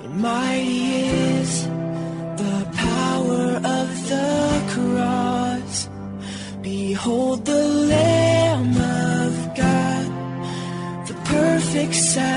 Mighty is the power of the cross. Behold the Lamb of God, the perfect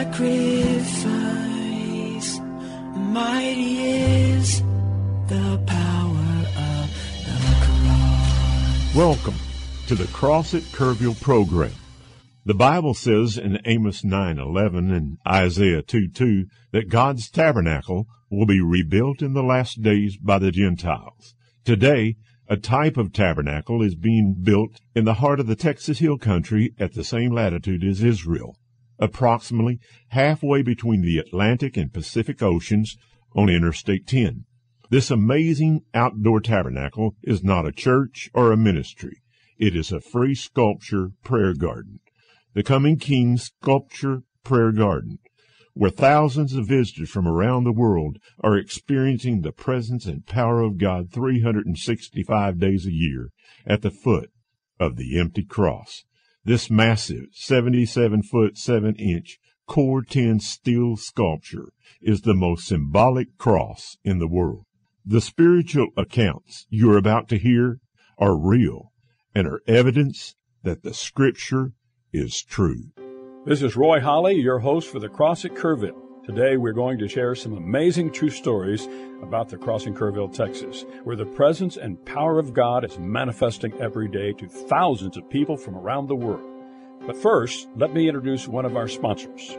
sacrifice. Mighty is the power of the cross. Welcome to the Cross at Kerrville program. The Bible says in Amos 9:11 and Isaiah 2:2 that God's tabernacle will be rebuilt in the last days by the Gentiles. Today, a type of tabernacle is being built in the heart of the Texas Hill Country at the same latitude as Israel, approximately halfway between the Atlantic and Pacific Oceans on Interstate 10. This amazing outdoor tabernacle is not a church or a ministry. It is a free sculpture prayer garden. The Coming King Sculpture Prayer Garden, where thousands of visitors from around the world are experiencing the presence and power of God 365 days a year at the foot of the empty cross. This massive 77-foot 7-inch Core 10 steel sculpture is the most symbolic cross in the world. The spiritual accounts you are about to hear are real and are evidence that the Scripture is true. This is Roy Holly, your host for the Cross at Kerrville. Today we're going to share some amazing true stories about the Cross in Kerrville, Texas, where the presence and power of God is manifesting every day to thousands of people from around the world. But first, let me introduce one of our sponsors.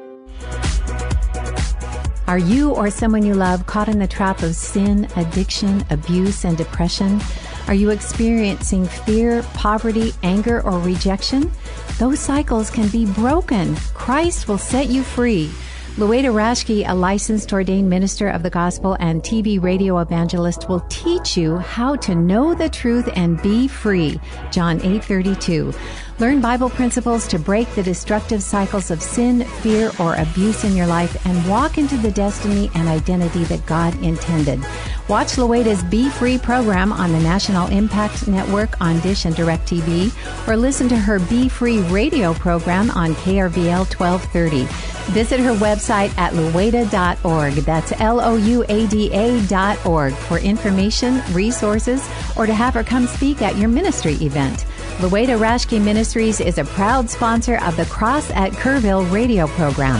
Are you or someone you love caught in the trap of sin, addiction, abuse, and depression? Are you experiencing fear, poverty, anger, or rejection? Those cycles can be broken. Christ will set you free. Lueda Rashke, a licensed ordained minister of the gospel and TV radio evangelist, will teach you how to know the truth and be free. John 8:32. Learn Bible principles to break the destructive cycles of sin, fear, or abuse in your life and walk into the destiny and identity that God intended. Watch Lueda's Be Free program on the National Impact Network on Dish and DirecTV, or listen to her Be Free radio program on KRVL 1230. Visit her website at lueda.org. That's LOUADA.org for information, resources, or to have her come speak at your ministry event. Lueda Rashke Ministries is a proud sponsor of the Cross at Kerrville radio program.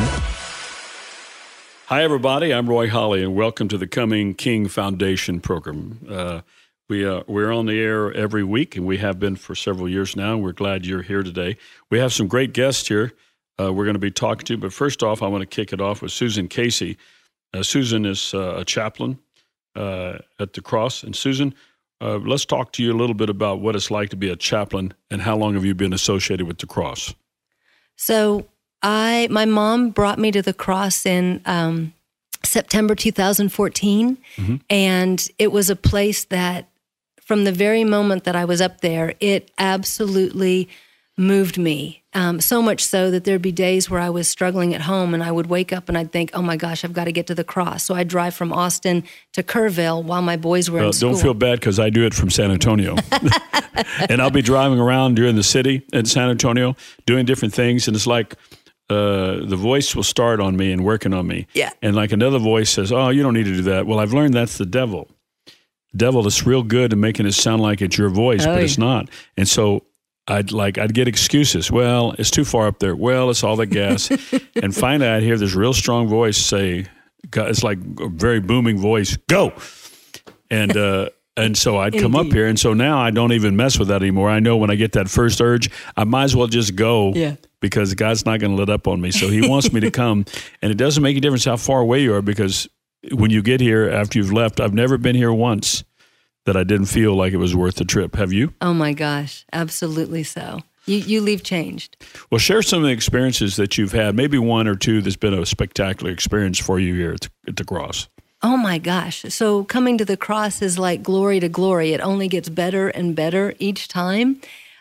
Hi, everybody. I'm Roy Holly, and welcome to the Coming King Foundation program. We're on the air every week, and we have been for several years now. We're glad you're here today. We have some great guests here we're going to be talking to, but first off, I want to kick it off with Susan Casey. Susan is a chaplain at the Cross. And Susan, let's talk to you a little bit about what it's like to be a chaplain and how long have you been associated with the Cross? So my mom brought me to the Cross in September 2014, and it was a place that from the very moment that I was up there, it absolutely moved me. So much so that there'd be days where I was struggling at home and I would wake up and I'd think, oh my gosh, I've got to get to the Cross. So I'd drive from Austin to Kerrville while my boys were in school. Don't feel bad because I do it from San Antonio. And I'll be driving around during the city in San Antonio doing different things. And it's like the voice will start on me and working on me. Yeah. And like another voice says, oh, you don't need to do that. Well, I've learned that's the devil. Devil is real good at making it sound like it's your voice, but it's not. And so I'd get excuses. Well, it's too far up there. Well, it's all the gas. And finally I'd hear this real strong voice say, it's like a very booming voice, go. And so I'd come up here. And so now I don't even mess with that anymore. I know when I get that first urge, I might as well just go because God's not going to let up on me. So he wants me to come. And it doesn't make a difference how far away you are because when you get here after you've left, I've never been here once that I didn't feel like it was worth the trip. Have you? Oh my gosh, absolutely so. You leave changed. Well, share some of the experiences that you've had, maybe one or two that's been a spectacular experience for you here at the Cross. Oh my gosh. So coming to the Cross is like glory to glory. It only gets better and better each time.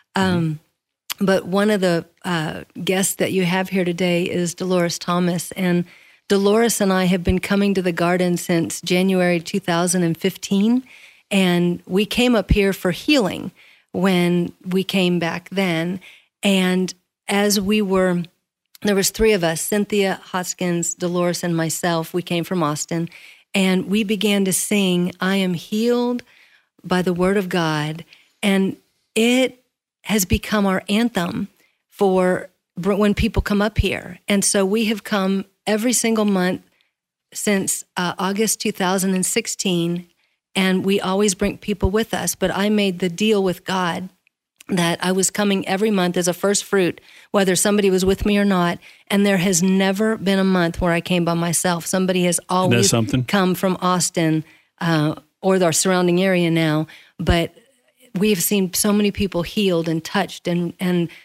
But one of the guests that you have here today is Dolores Thomas. And Dolores and I have been coming to the garden since January 2015. And we came up here for healing when we came back then. And as we were there was 3 of us, Cynthia Hoskins, Dolores, and myself. We came from Austin, and we began to sing, I am healed by the word of God. And it has become our anthem for when people come up here. And so we have come every single month since August 2016, and we always bring people with us. But I made the deal with God that I was coming every month as a first fruit, whether somebody was with me or not. And there has never been a month where I came by myself. Somebody has always come from Austin or the surrounding area now. But we have seen so many people healed and touched, and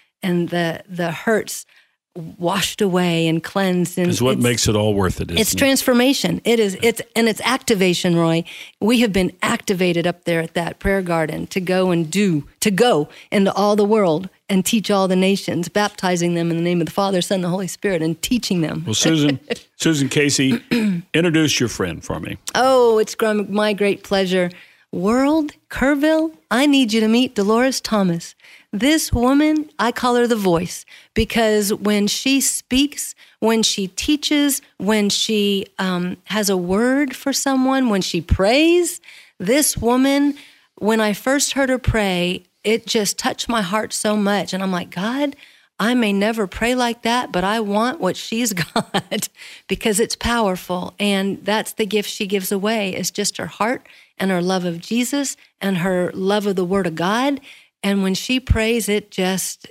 the hurts washed away and cleansed. And it's what makes it all worth it. It's transformation. It is. It's activation, Roy. We have been activated up there at that prayer garden to go into all the world and teach all the nations, baptizing them in the name of the Father, Son, and the Holy Spirit, and teaching them. Well, Susan Casey, introduce your friend for me. Oh, it's my great pleasure. World, Kerrville, I need you to meet Dolores Thomas. This woman, I call her the voice, because when she speaks, when she teaches, when she has a word for someone, when she prays, this woman, when I first heard her pray, it just touched my heart so much. And I'm like, God, I may never pray like that, but I want what she's got because it's powerful. And that's the gift she gives away, is just her heart and her love of Jesus and her love of the Word of God. And when she prays, it just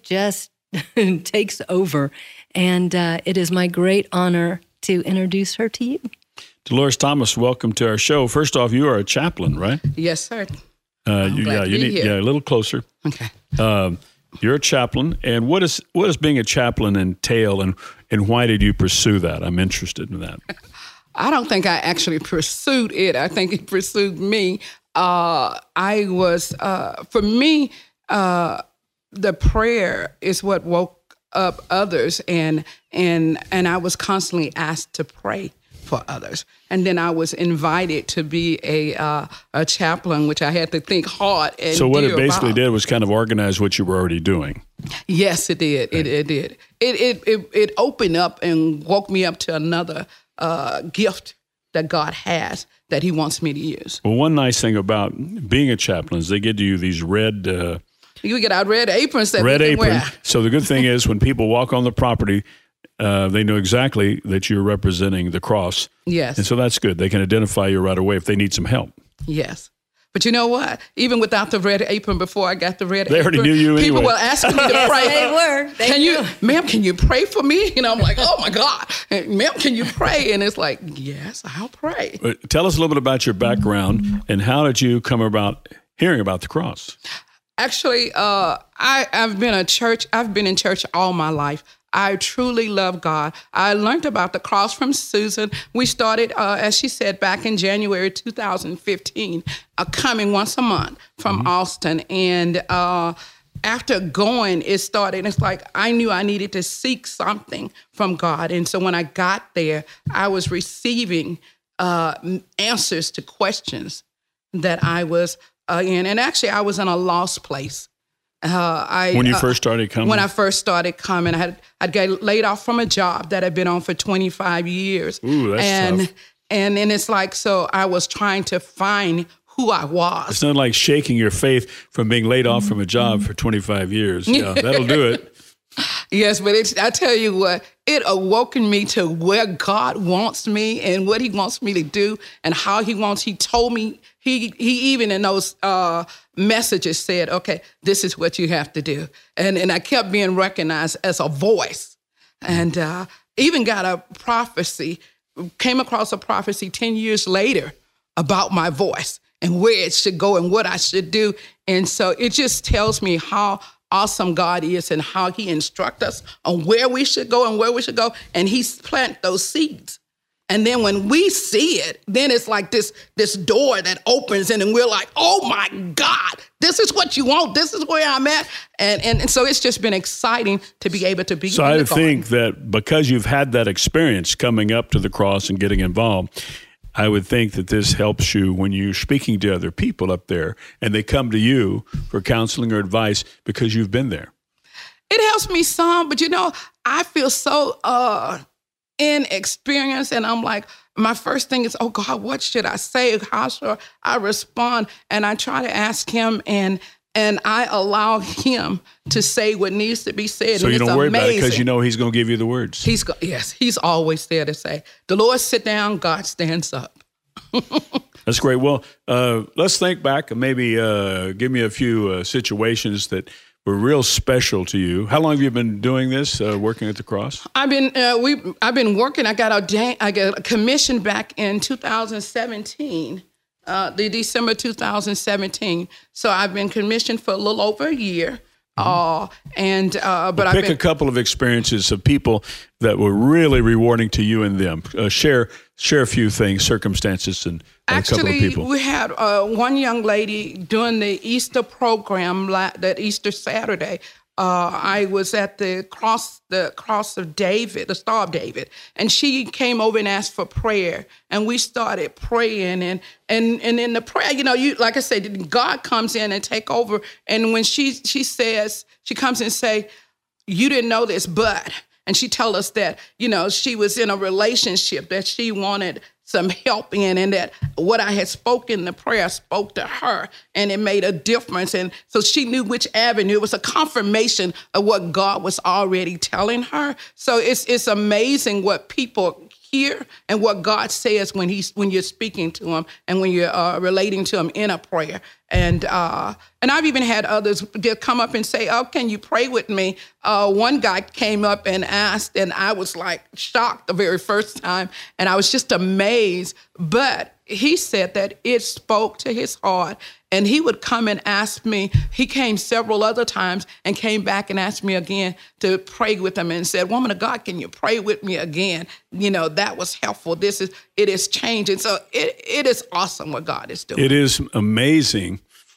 takes over. And it is my great honor to introduce her to you. Dolores Thomas, welcome to our show. First off, you are a chaplain, right? Yes, sir. You need a little closer. Okay. You're a chaplain, and what does being a chaplain entail, and why did you pursue that? I'm interested in that. I don't think I actually pursued it. I think it pursued me. I was, for me, the prayer is what woke up others, and I was constantly asked to pray for others. And then I was invited to be a chaplain, which I had to think hard and so what it basically did was kind of organize what you were already doing. Yes, it did. Right. It did. It opened up and woke me up to another gift that God has that He wants me to use. Well, one nice thing about being a chaplain is they get you these red. You get our red aprons that red we can apron. wear. So the good thing is when people walk on the property, they know exactly that you're representing the cross. Yes. And so that's good. They can identify you right away if they need some help. Yes. But you know what? Even without the red apron, before I got the red apron, they already knew you anyway. People were asking me to pray. They were. Ma'am, can you pray for me? And I'm like, oh my God. And, ma'am, can you pray? And it's like, yes, I'll pray. Tell us a little bit about your background and how did you come about hearing about the cross? Actually, I've been in church all my life. I truly love God. I learned about the cross from Susan. We started, as she said, back in January 2015, coming once a month from Austin. And after going, it started. It's like I knew I needed to seek something from God. And so when I got there, I was receiving answers to questions that I was in. And actually, I was in a lost place. When you first started coming? When I first started coming, I'd get laid off from a job that I'd been on for 25 years. Ooh, that's tough. And it's like, so I was trying to find who I was. It's not like shaking your faith from being laid off from a job for 25 years. Yeah, that'll do it. Yes, but I tell you what, it awoken me to where God wants me and what He wants me to do and how He told me, he even in those messages said, okay, this is what you have to do. And I kept being recognized as a voice. And even got a prophecy, came across a prophecy 10 years later about my voice and where it should go and what I should do. And so it just tells me how awesome God is and how He instructs us on where we should go and where we should go. And He's planted those seeds. And then when we see it, then it's like this door that opens and then we're like, oh my God, this is what you want. This is where I'm at. And so it's just been exciting to be able to be. So I think that because you've had that experience coming up to the cross and getting involved, I would think that this helps you when you're speaking to other people up there and they come to you for counseling or advice because you've been there. it helps me some, but I feel so inexperienced, and I'm like, my first thing is, oh God, what should I say? How should I respond? And I try to ask him, and I allow him to say what needs to be said. So and you don't worry about it because amazing. he's going to give you the words. Yes, he's always there to say, the Lord sit down, God stands up. That's great. Well, let's think back and maybe give me a few situations that were real special to you. How long have you been doing this, working at the cross? I've been working. I got commissioned back in 2017, the December 2017. So I've been commissioned for a little over a year. But pick a couple of experiences of people that were really rewarding to you and them. Share a few things, circumstances, and a couple of people. We had one young lady during the Easter program that Easter Saturday. I was at the cross of David, the Star of David, and she came over and asked for prayer, and we started praying, and in the prayer, like I said, God comes in and take over, and when she says, she comes and say, you didn't know this, but, and she told us that, she was in a relationship that she wanted some help in, and that what I had spoken in the prayer spoke to her, and it made a difference. And so she knew which avenue. It was a confirmation of what God was already telling her. So it's amazing what people hear and what God says when you're speaking to him and when you're relating to him in a prayer. And I've even had others come up and say, oh, can you pray with me? One guy came up and asked, and I was like shocked the very first time, and I was just amazed. But he said that it spoke to his heart, and he would come and ask me. He came several other times and came back and asked me again to pray with him and said, woman of God, can you pray with me again? That was helpful. It is changing. So it is awesome what God is doing. It is amazing.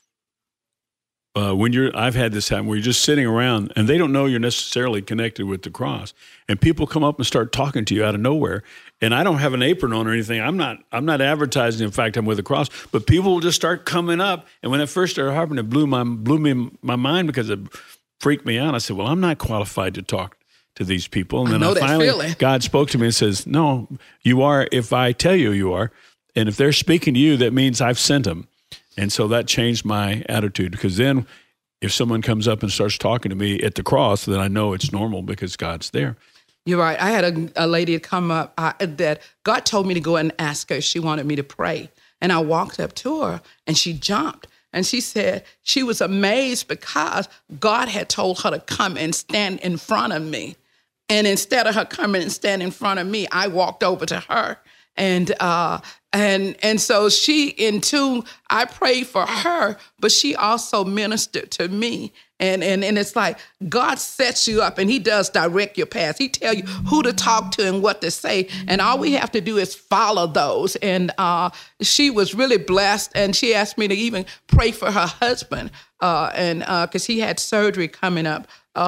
I've had this happen where you're just sitting around and they don't know you're necessarily connected with the cross, and people come up and start talking to you out of nowhere. And I don't have an apron on or anything. I'm not advertising. In fact, I'm with the cross, but people will just start coming up. And when it first started happening, it blew my mind because it freaked me out. I said, well, I'm not qualified to talk to these people. And then finally, God spoke to me and says, no, you are if I tell you are. And if they're speaking to you, that means I've sent them. And so that changed my attitude, because then if someone comes up and starts talking to me at the cross, then I know it's normal because God's there. You're right. I had a lady come up that God told me to go and ask her if she wanted me to pray. And I walked up to her and she jumped. And she said she was amazed because God had told her to come and stand in front of me. And instead of her coming and standing in front of me, I walked over to her. And so I prayed for her, but she also ministered to me. And it's like God sets you up and he does direct your path. He tell you who to talk to and what to say. And all we have to do is follow those. And she was really blessed. And she asked me to even pray for her husband because he had surgery coming up.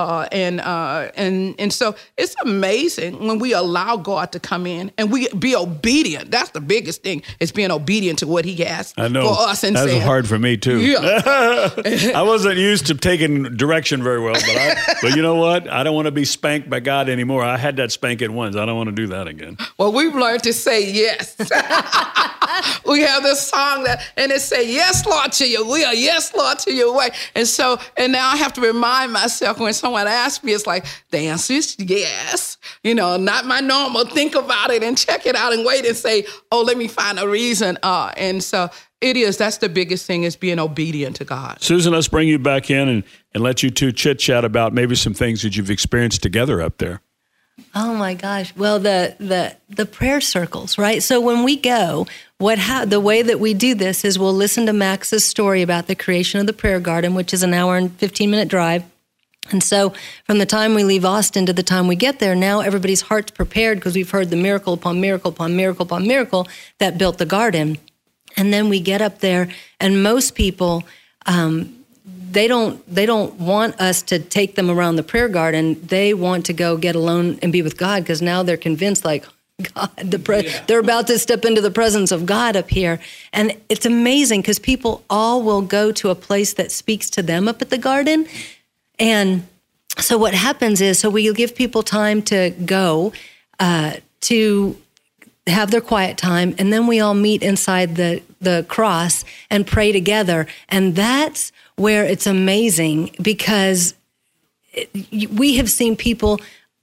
And so it's amazing when we allow God to come in and we be obedient. That's the biggest thing, is being obedient to what he has for us. And that's hard for me too. Yeah. I wasn't used to taking direction very well, but you know what? I don't want to be spanked by God anymore. I had that spanking once. I don't want to do that again. Well, we've learned to say yes. We have this song and it say, yes, Lord, to your will. Yes, Lord, to your way. And now I have to remind myself when someone asks me, it's like, the answer is yes. Not my normal think about it and check it out and wait and say, oh, let me find a reason. And so it is. That's the biggest thing, is being obedient to God. Susan, let's bring you back in and let you two chit-chat about maybe some things that you've experienced together up there. Oh my gosh. Well, the prayer circles, right? So when we go, the way that we do this is we'll listen to Max's story about the creation of the prayer garden, which is an hour and 15-minute drive. And so from the time we leave Austin to the time we get there, now everybody's heart's prepared because we've heard the miracle upon miracle upon miracle upon miracle that built the garden. And then we get up there, and most people, they don't want us to take them around the prayer garden. They want to go get alone and be with God, because now they're convinced, like, God, they're about to step into the presence of God up here. And it's amazing because people all will go to a place that speaks to them up at the garden. And So what happens is, we give people time to go to have their quiet time, and then we all meet inside the cross and pray together. And that's where it's amazing, because we have seen people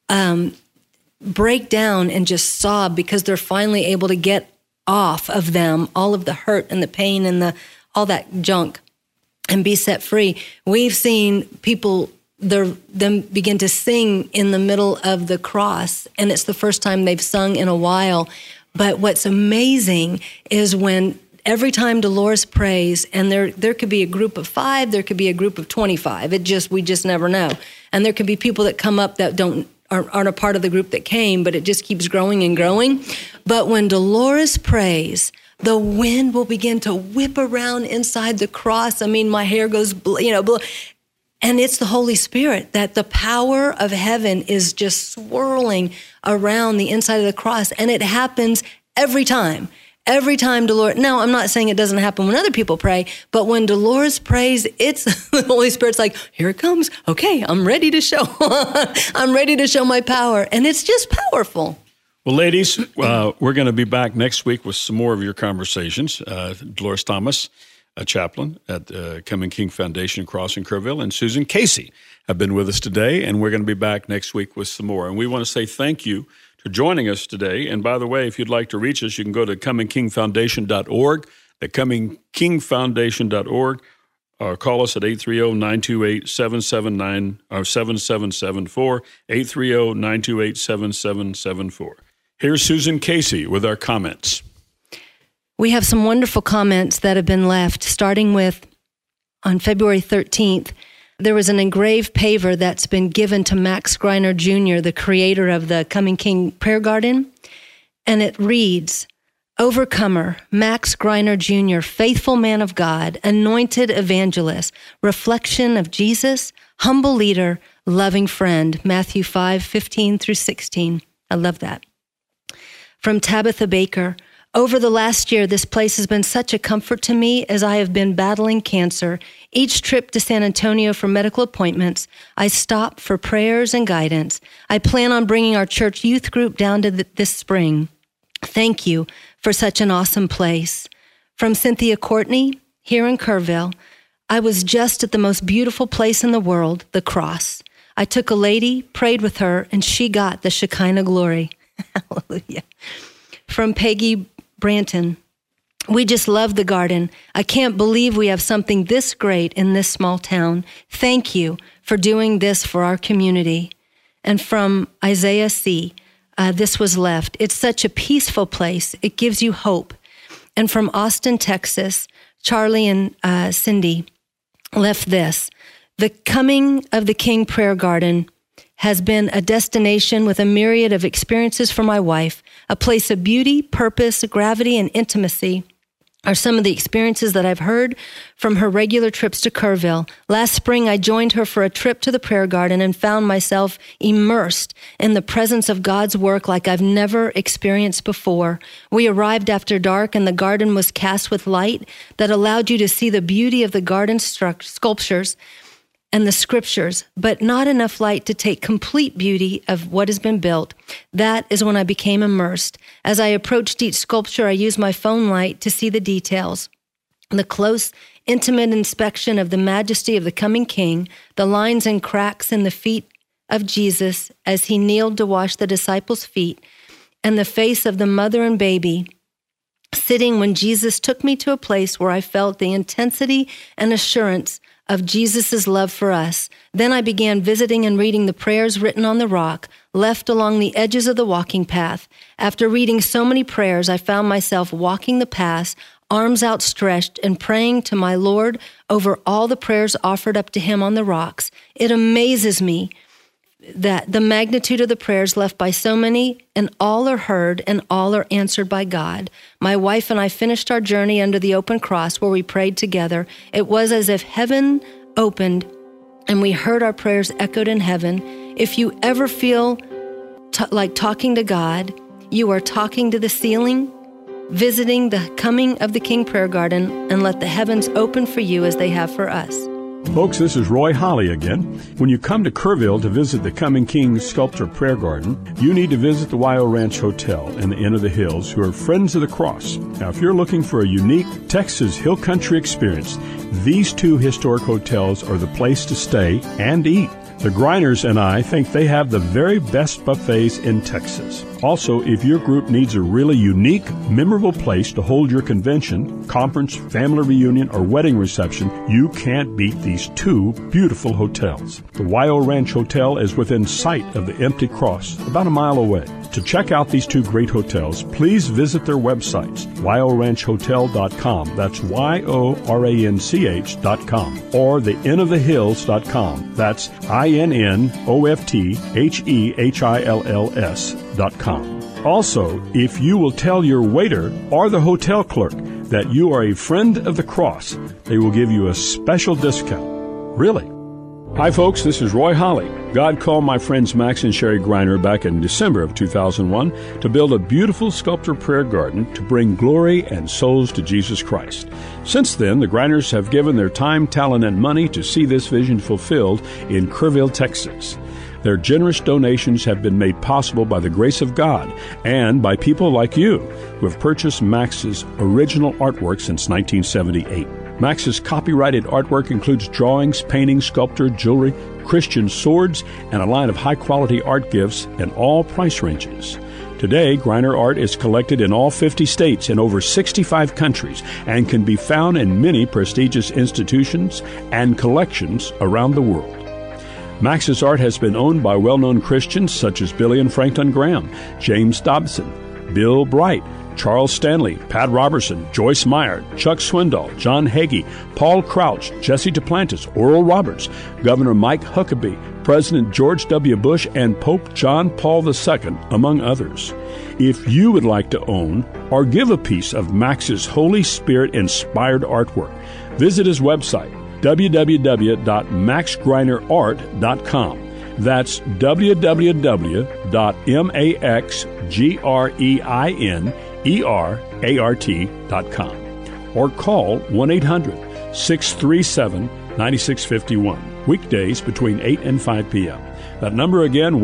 break down and just sob because they're finally able to get off of them all of the hurt and the pain and all that junk and be set free. We've seen people them begin to sing in the middle of the cross, and it's the first time they've sung in a while. But what's amazing is when every time Dolores prays, and there could be a group of 5, there could be a group of 25. We just never know. And there could be people that come up that aren't a part of the group that came, but it just keeps growing and growing. But when Dolores prays, the wind will begin to whip around inside the cross. I mean, my hair goes, and it's the Holy Spirit, that the power of heaven is just swirling around the inside of the cross. And it happens every time. Every time Dolores, now I'm not saying it doesn't happen when other people pray, but when Dolores prays, it's the Holy Spirit's like, here it comes. Okay, I'm ready to show. I'm ready to show my power. And it's just powerful. Well, ladies, we're going to be back next week with some more of your conversations. Dolores Thomas, a chaplain at Coming King Foundation Cross in Kerrville, and Susan Casey have been with us today, and we're going to be back next week with some more. And we want to say thank you for joining us today. And by the way, if you'd like to reach us, you can go to comingkingfoundation.org, at comingkingfoundation.org, or call us at 830-928-7774, 830-928-7774. Here's Susan Casey with our comments. We have some wonderful comments that have been left, starting with on February 13th. There was an engraved paver that's been given to Max Greiner Jr., the creator of the Coming King Prayer Garden. And it reads, Overcomer, Max Greiner Jr., faithful man of God, anointed evangelist, reflection of Jesus, humble leader, loving friend. Matthew 5:15-16. I love that. From Tabitha Baker, over the last year, this place has been such a comfort to me as I have been battling cancer. Each trip to San Antonio for medical appointments, I stop for prayers and guidance. I plan on bringing our church youth group down to this spring. Thank you for such an awesome place. From Cynthia Courtney, here in Kerrville, I was just at the most beautiful place in the world, the cross. I took a lady, prayed with her, and she got the Shekinah glory. Hallelujah. From Peggy Branton, we just love the garden. I can't believe we have something this great in this small town. Thank you for doing this for our community. And from Isaiah C., this was left. It's such a peaceful place. It gives you hope. And from Austin, Texas, Charlie and Cindy left this. The Coming of the King Prayer Garden has been a destination with a myriad of experiences for my wife. A place of beauty, purpose, gravity, and intimacy are some of the experiences that I've heard from her regular trips to Kerrville. Last spring, I joined her for a trip to the prayer garden and found myself immersed in the presence of God's work like I've never experienced before. We arrived after dark, and the garden was cast with light that allowed you to see the beauty of the garden sculptures and the scriptures, but not enough light to take complete beauty of what has been built. That is when I became immersed. As I approached each sculpture, I used my phone light to see the details. The close, intimate inspection of the majesty of the coming King, the lines and cracks in the feet of Jesus as he kneeled to wash the disciples' feet, and the face of the mother and baby sitting when Jesus took me to a place where I felt the intensity and assurance of Jesus' love for us. Then I began visiting and reading the prayers written on the rock, left along the edges of the walking path. After reading so many prayers, I found myself walking the paths, arms outstretched, and praying to my Lord over all the prayers offered up to him on the rocks. It amazes me that the magnitude of the prayers left by so many, and all are heard and all are answered by God. My wife and I finished our journey under the open cross where we prayed together. It was as if heaven opened and we heard our prayers echoed in heaven. If you ever feel like talking to God, you are talking to the ceiling, visiting the Coming of the King Prayer Garden, and let the heavens open for you as they have for us. Folks, this is Roy Holly again. When you come to Kerrville to visit the Coming King Sculpture Prayer Garden, you need to visit the Wyo Ranch Hotel and the Inn of the Hills, who are Friends of the Cross. Now, if you're looking for a unique Texas Hill Country experience, these two historic hotels are the place to stay and eat. The Greiners and I think they have the very best buffets in Texas. Also, if your group needs a really unique, memorable place to hold your convention, conference, family reunion, or wedding reception, you can't beat these two beautiful hotels. The Wyo Ranch Hotel is within sight of the Empty Cross, about a mile away. To check out these two great hotels, please visit their websites, wyoranchhotel.com, that's YORANCH.com, or theinnofthehills.com, that's INNOFTHEHILLS.com. Also, if you will tell your waiter or the hotel clerk that you are a friend of the cross, they will give you a special discount. Really? Hi, folks. This is Roy Holly. God called my friends Max and Sherry Greiner back in December of 2001 to build a beautiful sculpture prayer garden to bring glory and souls to Jesus Christ. Since then, the Greiners have given their time, talent, and money to see this vision fulfilled in Kerrville, Texas. Their generous donations have been made possible by the grace of God and by people like you who have purchased Max's original artwork since 1978. Max's copyrighted artwork includes drawings, paintings, sculpture, jewelry, Christian swords, and a line of high-quality art gifts in all price ranges. Today, Greiner art is collected in all 50 states in over 65 countries and can be found in many prestigious institutions and collections around the world. Max's art has been owned by well-known Christians such as Billy and Franklin Graham, James Dobson, Bill Bright, Charles Stanley, Pat Robertson, Joyce Meyer, Chuck Swindoll, John Hagee, Paul Crouch, Jesse Duplantis, Oral Roberts, Governor Mike Huckabee, President George W. Bush, and Pope John Paul II, among others. If you would like to own or give a piece of Max's Holy Spirit-inspired artwork, visit his website, www.maxgreinerart.com. That's www.maxgreinerart.com. Or call 1-800-637-9651. Weekdays between 8 and 5 p.m. That number again,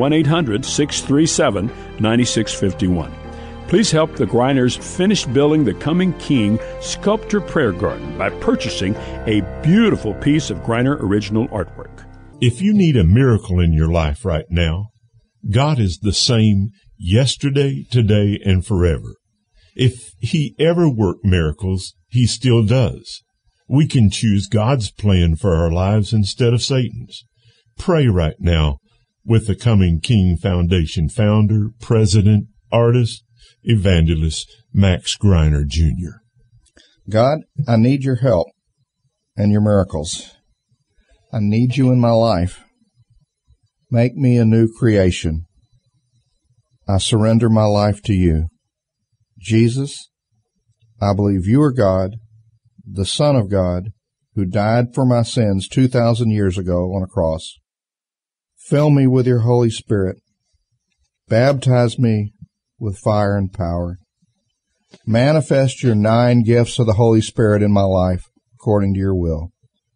1-800-637-9651. Please help the Greiners finish building the Coming King Sculpture Prayer Garden by purchasing a beautiful piece of Greiner original artwork. If you need a miracle in your life right now, God is the same yesterday, today, and forever. If He ever worked miracles, He still does. We can choose God's plan for our lives instead of Satan's. Pray right now with the Coming King Foundation founder, president, artist, evangelist, Max Greiner, Jr. God, I need your help and your miracles. I need you in my life. Make me a new creation. I surrender my life to you. Jesus, I believe you are God, the Son of God, who died for my sins 2,000 years ago on a cross. Fill me with your Holy Spirit. Baptize me with fire and power. Manifest your 9 gifts of the Holy Spirit in my life according to your will.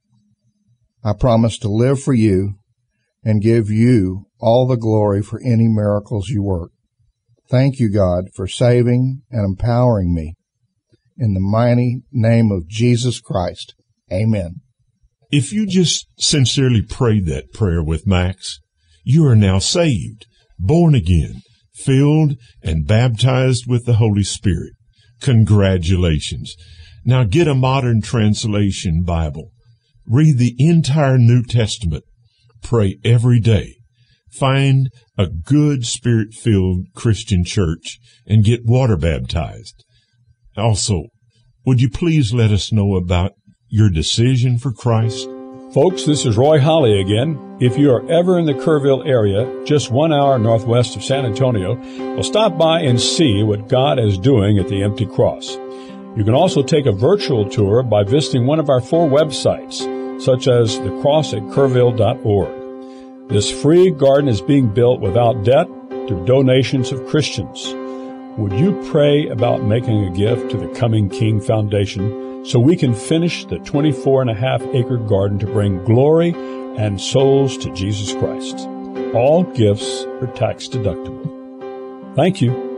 I promise to live for you and give you all the glory for any miracles you work. Thank you, God, for saving and empowering me. In the mighty name of Jesus Christ, amen. If you just sincerely prayed that prayer with Max, you are now saved, born again, filled and baptized with the Holy Spirit. Congratulations. Now get a modern translation Bible. Read the entire New Testament. Pray every day. Find a good Spirit-filled Christian church and get water baptized. Also, would you please let us know about your decision for Christ? Folks, this is Roy Holly again. If you are ever in the Kerrville area, just 1 hour northwest of San Antonio, well, stop by and see what God is doing at the Empty Cross. You can also take a virtual tour by visiting one of our 4 websites, such as thecrossatkirville.org. This free garden is being built without debt through donations of Christians. Would you pray about making a gift to the Coming King Foundation so we can finish the 24.5-acre garden to bring glory and souls to Jesus Christ. All gifts are tax deductible. Thank you.